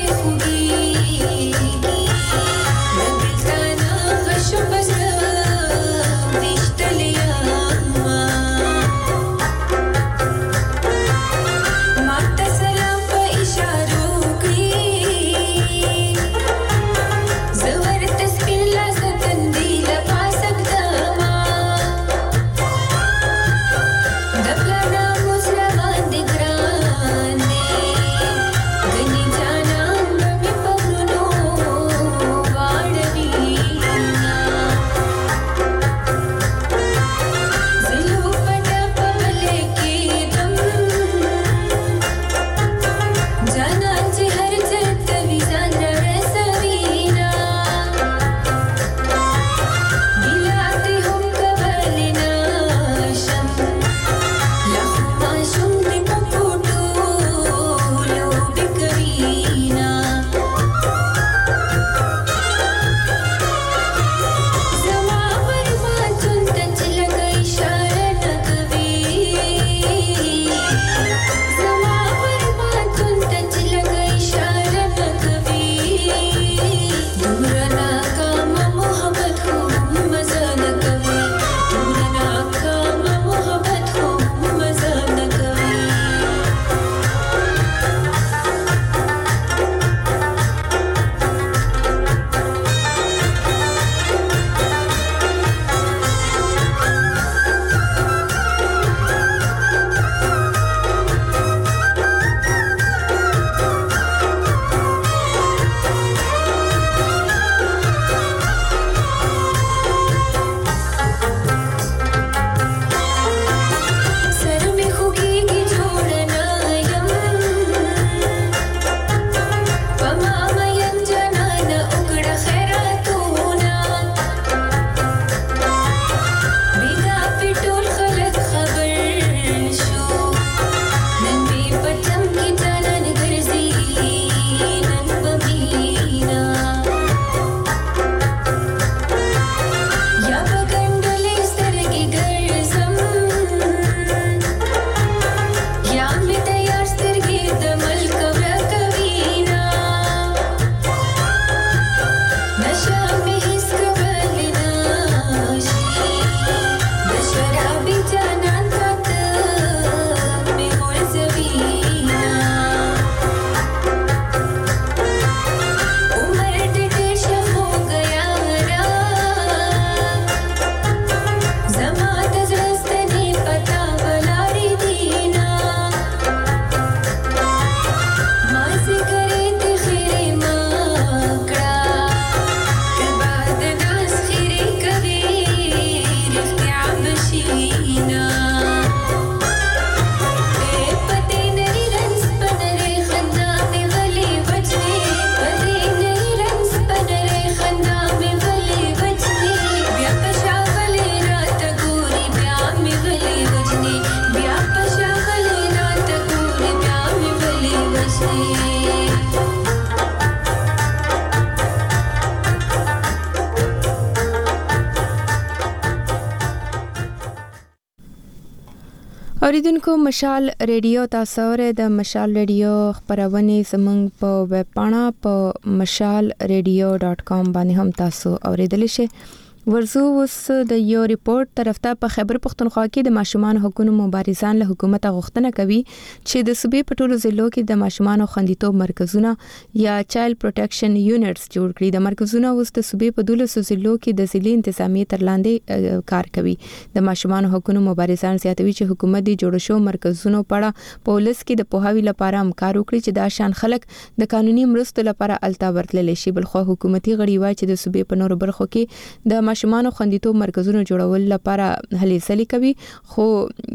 اوریدونکو مشال ریډیو تاسو ورته د مشال ریډیو خبرونه زمنګ په ویب پاڼه په mashalradio.com باندې هم تاسو اوریدلی شئ. ورزو وس د یو ریپورت طرفته په خیبر پختونخوا کې د ماشومان حقوقو مبارزان له حکومت غوښتنه کوي چې د صوبې په ټولو ضلعو کې د ماشومان خوندیتوب مرکزونه یا چایلډ پروټیکشن یونټس جوړ کړي. د مرکزونه وس د صوبې په 12 ضلعو کې د ضلعي انتظامیه تر لاندې کار کوي. د ماشومان حقوقو مبارزان زیاتوي چې حکومت د جوړ شو مرکزونو پړه پولیس کې د پوهاوی لپاره کار وکړي چې دا شان خلک د قانوني مرستو لپاره التا ورتللی شي. بلخو حکومتي غړي وایي چې د صوبې په نورو برخو کې د ماشومان خوندیتوب مرکزونو جوړول لپاره هلې ځلې کوي، خو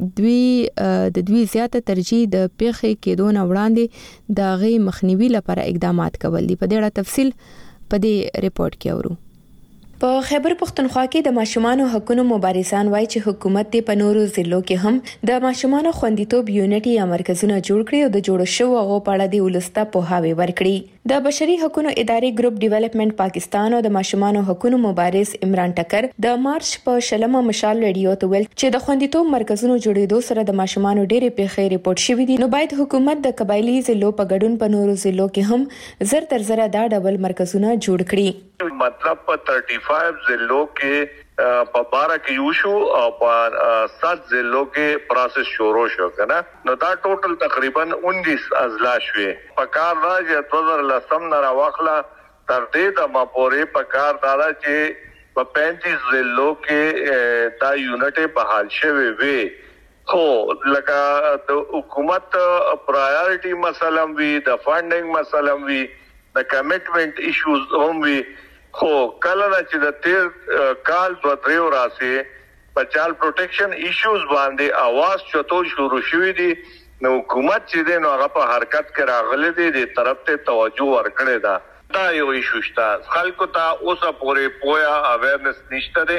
دوی زیاته ترجیح د پیښې کېدو نه وړاندې د غي مخنیوي لپاره اقدامات کول دي. په دې اړه تفصیل په دې ریپورت کې اورو. په خیبر پختونخوا کې د ماشومان حقوقو مبارزان وایي چې حکومت ته په نورو ضلعو کې هم د ماشومان خوندیتوب یونټ یا مرکزونه جوړ کړي او د جوړ شو هغه په اړه د ولسته پوهاوی ورکړي. د بشري حقوقو ادارې ګروپ ډیولپمنٹ پاکستان او د ماشومان حقوقو مبارز عمران ټکر د مارچ په شلمه مشال ریډیو ته ویل چې د خوندیتوب مرکزونو جوړېدو سره د ماشومان ډېرې پیښې ریپورت شوې دي، نو باید حکومت د قبایلی ضلعو په ګډون په نورو ضلعو کې هم زر تر زر دا ډبل مرکزونه جوړ کړي. مطلب په 35 ضلعو کې په 12 کې یو شو او په 7 ضلعو کې پروسس شروع شو کنه، نو دا ټوټل تقریبا 19 اضلاع شوي. په کار راځي 2010 نه راوخلا تر دې د مپورې په کار دارا چې په 35 ضلعو کې دا یونټ بحال شوي وي. خو لکه د حکومت پرایورټي مسله وي، د فاندینګ مسله وي، د کمیټمنٹ ایشوز هم وي. خو کله چې د تیر کال 2-3 راسي په چایلډ پروټیکشن ایشوز باندې आवाज چتول شروع شوې دي، نو حکومت چې د نو هغه په حرکت کې راغلي دي د طرف ته توجه ورکړي دا یو ایشو شته. خلکو ته اوسه پورې پویا اویرنس نشته دي،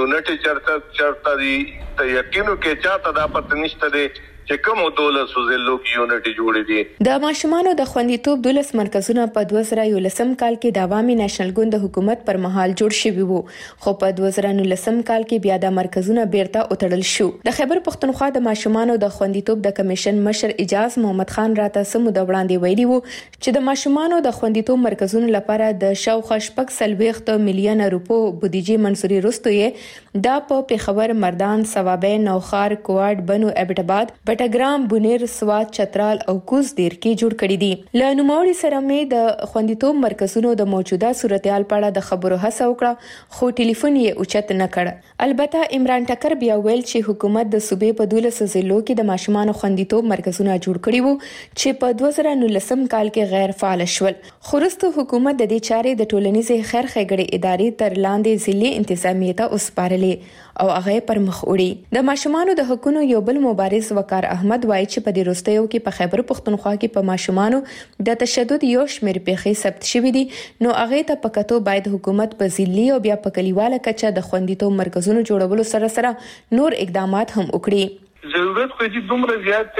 یونټ چرته دي ته یقینو کې چاته دا پته نشته دي چې کوم 12 ضلعو کې یونټ جوړې دي. د ماشومانو د خوندیتوب 12 مرکزونه په 2019 کال کې د عوامي نېشنل ګوند حکومت پر مهال جوړ شوي وو، خو په 2019 کال کې بیا د مرکزونه بیرته وتړل شو. د خیبر پختونخوا د ماشومانو د خوندیتوب د کمیشن مشر اجاز محمد خان راته سمو د وړاندې ویلي وو چې د ماشومانو د خوندیتوب مرکزونو لپاره د شاوخوا 40 میلیون روپو بودیجې منزوري وروسته یې دا په پیښور، مردان، صوابین، نوخار، کوټ، بنو، ابټ بټګرام، بونیر، سوات، چترال او کوز دیر کې جوړ کړي دي. له نوموړي سره مې د خوندیتوب مرکزونو د موجوده صورتحال په اړه د خبرو هڅه وکړه، خو ټلیفون یې اوچت نه کړ. البته عمران ټکر بیا ویل چې حکومت د صوبې په 12 ضلعو کې د ماشومان خوندیتوب مرکزونه جوړ کړي وو چې په 2019 کال کې غیر فعال شول. خو وروسته حکومت د دې چارې د ټولنیزې خیر ښېګړې ادارې تر لاندې ضلعي انتظامیه ته وسپارلې او هغه پر مخ وړي. د ماشومانو د حقوقو یو بل مبارز وقار احمد وایي چې په دې وروستیو کې په خیبر پختونخوا کې په ماشومانو د تشدد یو شمېر پیښې ثبت شوې دي، نو هغه ته په کتو باید حکومت په ضلعي او بیا په کلیواله کچه د خوندیتوب مرکزونو جوړولو سره نور اقدامات هم وکړي. ضرورت خو دې دومره زیات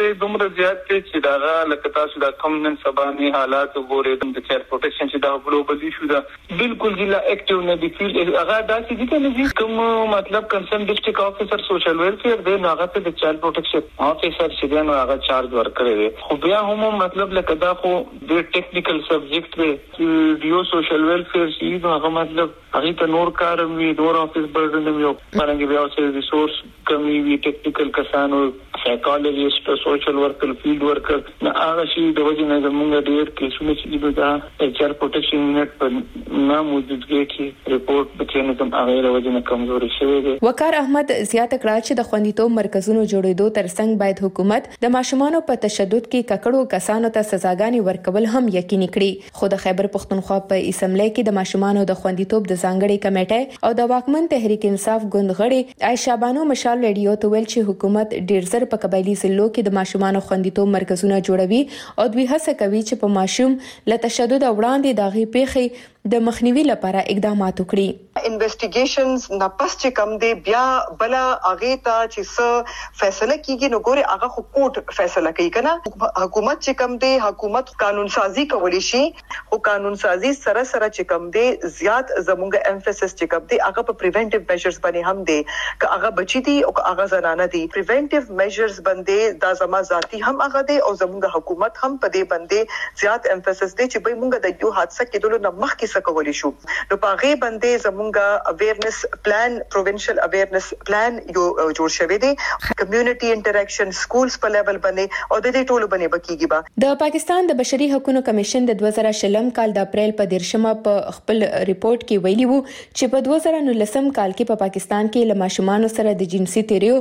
چې دا لکه تاسو دا کم نن سبا نه حالات وګورئ د چایلډ پروټیکشن چې دا ګلوبل ایشو ده، بالکل ضلع اکټیو نه دي فیلډ هغه داسې دي چې نه کوم مطلب کنسرن ډیسټریکټ افیسر سوشل ویلفیر دی، هغه ته د چایلډ پروټیکشن افیسر چې دی نو هغه چارج ورکړي دي. خو بیا هم مطلب لکه دا خو د ټیکنیکل سبجیکټ دی چې دیو سوشل ویلفیر چې هغه مطلب هغه ته نور کار وی نور افیس برډن وی او څنګه بیا اوسه ریسورس کمی وی ټیکنیکل کسانو سایکالوجیست سوشل ورکر فیلډ ورکر نه هغه شي د وجه نه زموږ ډېر کیسونه چې دا چایلډ پروټیکشن یونټ په ناموجودګي کې ریپورت بچنه هغه د وجه نه کمزوري شوی دی. وقار احمد زیاته کړه چې د خوندیتوب مرکزونو جوړېدو ترڅنګ باید حکومت د ماشومانو په تشدد کې ککړو کسانو ته سزاګانې ورکول هم یقیني کړي. خو د خیبر پختونخوا په اسمبلی کې د ماشومانو د خوندیتوب د ځانګړي کمیټې او د واکمن تحریک انصاف ګوند غړي عائشہ بانو مشال ریډیو ته ویل چې حکومت ډیر زر په قبایلی ضلعو کې د ماشومانو خوندیتوب مرکزونه جوړوي او دوی هڅه کوي چې په ماشوم له تشدد وړاندې دغه پیښې د مخنیوي لپاره اقدامات وکړي. انویسټیګیشنز نه پس چې کم دی بیا بل اغه ته چې څه فیصله کیږي نو ګوره هغه خو کوټ فیصله کوي کنه. حکومت چې کم دی حکومت قانون سازي کولی شي او قانون سازي سره چې کم دی زیات زموږ امفیسس چې کم دی هغه په پریونټیو میجرز باندې هم دی که هغه بچی دي او که هغه زنانه دي. پریونټیو میجرز باندې دا زما ذاتی هم هغه دی او زموږ حکومت هم په دې باندې زیات امفیسس دی چې به موږ د یو حادثه کېدلو نه مخکې څه کولی شو. نو په هغه باندې زموږ اویرنس پلان پروینشل اویرنس پلان یو جوړ شوی دی. کمیونټي انټریکشن سکولز په لیول باندې او د دې ټولو باندې بکیږي با. د پاکستان د بشري حقوقو کمیشن د 2020 کال د اپریل په 13مه په خپل ریپورت کې ویلي وو چې په 2019 کال کې په پاکستان کې لماشومان سره د جنسي تیریو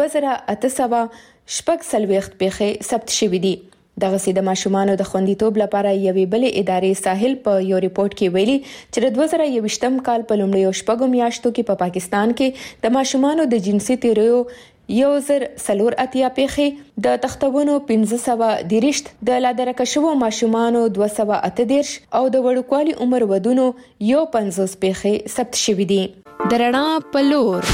2840 پیښې ثبت شوې دي. دغه سید ماشومان د خوندیتوب لپاره یوې بلې ادارې ساحل په یو ریپورت کې ویلي چې د 2020 کال په لومړیو شپږو میاشتو کې په پاکستان کې د ماشومان د جنسي تیریو 1040 پیښې د تختونو 1530 د لادرکه شوو ماشومان 238 او د وړوکوالي عمر ودونو 50 پیښې ثبت شوې دي. د رڼا په لور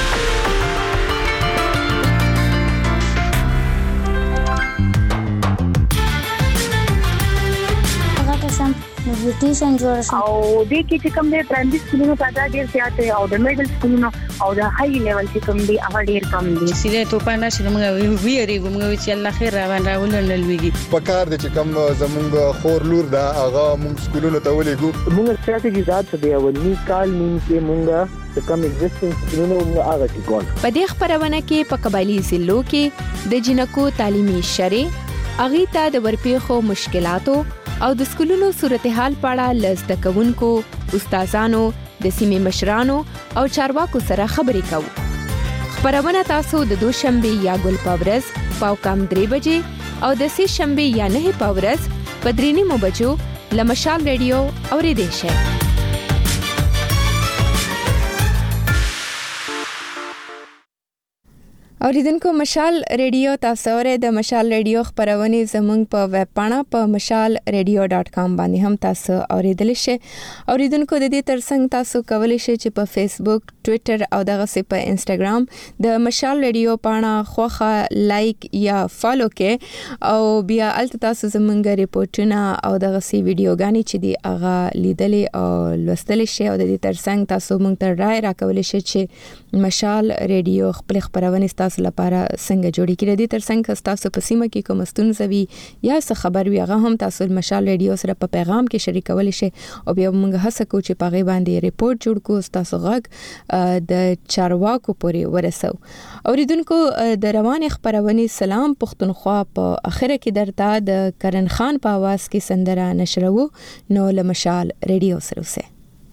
نیوټریشن جوړ شو او د کې چې کوم د پرایمري سکولونو تعداد ډیر زیات دی او د میډل سکولونو او د هاي لیول چې کوم دی هغه ډیر کم دی. سیده تو پاندې چې موږ ویریږو موږ چې الله خیر راولل لويږي په کار د چې کوم زمونږ خور لور دا هغه موږ سکولونو ته ولېګو. موږ ستراتیژي ذات څه دی ولني کال نیم کې موږ کم ایگزیسټنس سکولونو موږ هغه کې کول. په دې خبرونه کې په قبایلی ضلعو کې د جنکو تعلیمي شرې اغیتا د ورپېخو مشکلاتو او د سکولونو صورتحال په اړه لزده کوونکو، استادانو، د سیمې مشرانو او چارواکو سره خبرې کوو. خبرونه تاسو د دوشنبه یا ګل پاورز پاو کم 3 بجې او د سه شنبه یا 9 پاورز په 3 بجو لمشال ریډیو اوریدئ شئ. اوریدونکو مشال ریډیو تاسو ورته د مشال ریډیو خبرونه زموږ په ویب پاڼه په mashalradio.com باندې هم تاسو اوریدل شئ. اوریدونکو د دې ترڅنګ تاسو کولی شئ چې په فیسبوک، ټوئیټر او دغه سي په انستګرام د مشال ریډیو پاڼه خوخه لایک یا فالو کې او بیا الته تاسو زموږ ریپورتونه او دغه سي ویډیوګانی چې دی هغه لیدلې او لوستل شئ او د دې ترڅنګ تاسو موږ ته رائے راکولی شئ چې مشال ریډیو خپل خبرونه تاسو لپاره څنګه جوړی کړی دي. ترڅنګ تاسو په سیمه کې کوم ستونزې یا څه خبر وي هغه هم تاسو مشال ریډیو سره په پیغام کې شریکول شي او بیا موږ هڅه کوو چې په غي باندې ریپورت جوړ کوو تاسو غږ د چارواکو پورې ورسو. اوریدونکو د روان خبرونه سلام پښتونخوا په اخره کې درته د کرن خان په आवाज کې سندره نشرو نو لمشال ریډیو سره وسه.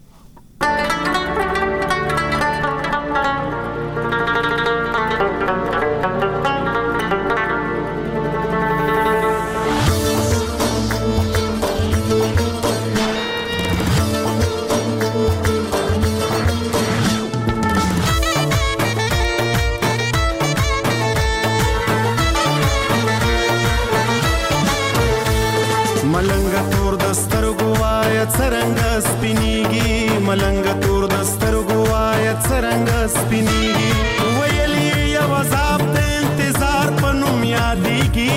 ملنګ تور دستر غوايت سرنګ سپینیږي ویلې یو عذاب ته انتظار پنوم یادېږي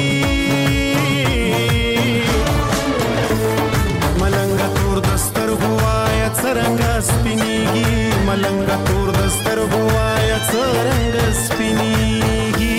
ملنګ تور دستر غوايت سرنګ سپینیږي ملنګ تور دستر غوايت سرنګ سپینیږي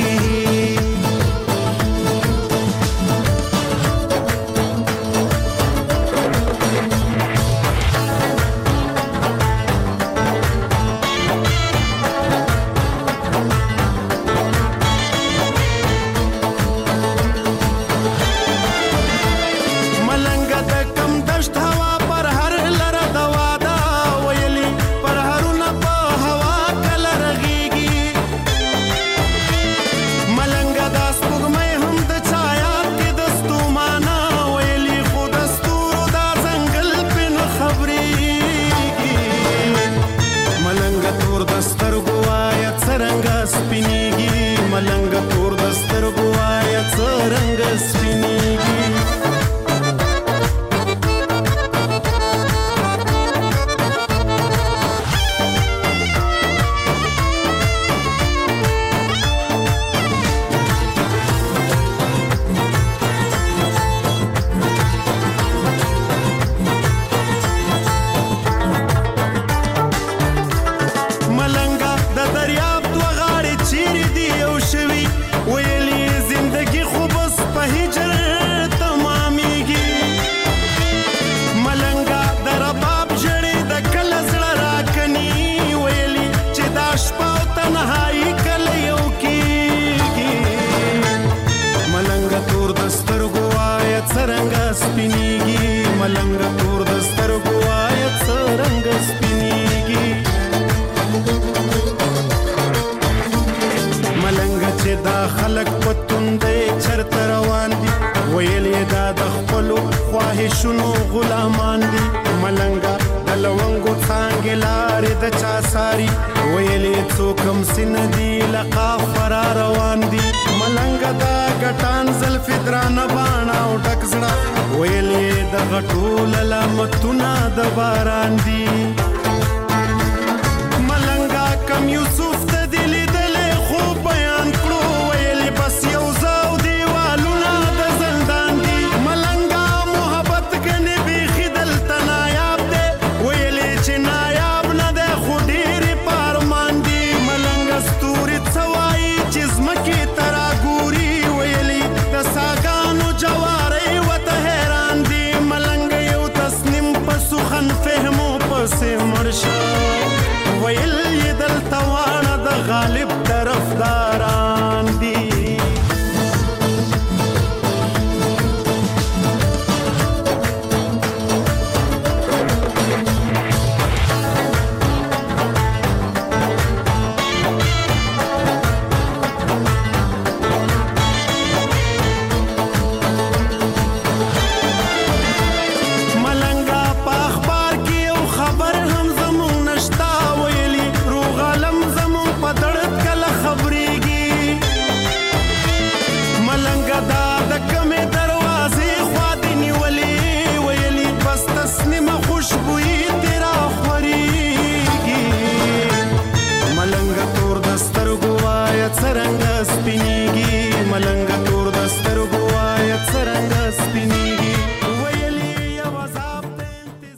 شونو غلامان دي ملنګا د لونګو څنګه لارې د چا ساری ویلې څوکم سن دي لقا فرار روان دي ملنګا دا ګټان زلف درانه باڼه او ډک زړه ویلې د غټول لامتونه د باران دي ملنګا کم یوسف ته دي لیدلې خو بیان کړو ویلې بس یو زاو دیوالونه د زندان دي ملنګا محبت کني بیخي دلته نایاب دی ویلې چې نایاب نه دی خو ډېرې پارمان دي ملنګا ستوري څوایي چې ځمکې ته راګوري ویلې د ساګانو جوارۍ ورته حیران دي ملنګا یو تصنیم په سخن فهمو پسې مړ شه